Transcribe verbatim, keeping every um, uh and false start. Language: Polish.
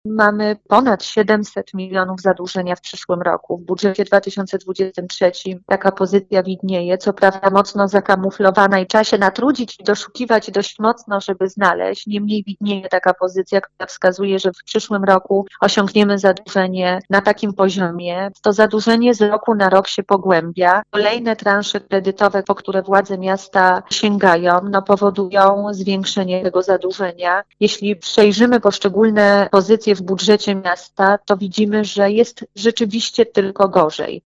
Mamy ponad siedemset milionów zadłużenia w przyszłym roku. W budżecie dwa tysiące dwudziestym trzecim taka pozycja widnieje, co prawda mocno zakamuflowana i trzeba się natrudzić i doszukiwać dość mocno, żeby znaleźć. Niemniej widnieje taka pozycja, która wskazuje, że w przyszłym roku osiągniemy zadłużenie na takim poziomie. To zadłużenie z roku na rok się pogłębia. Kolejne transze kredytowe, po które władze miasta sięgają, no powodują zwiększenie tego zadłużenia. Jeśli przejrzymy poszczególne pozycje w budżecie miasta, to widzimy, że jest rzeczywiście tylko gorzej.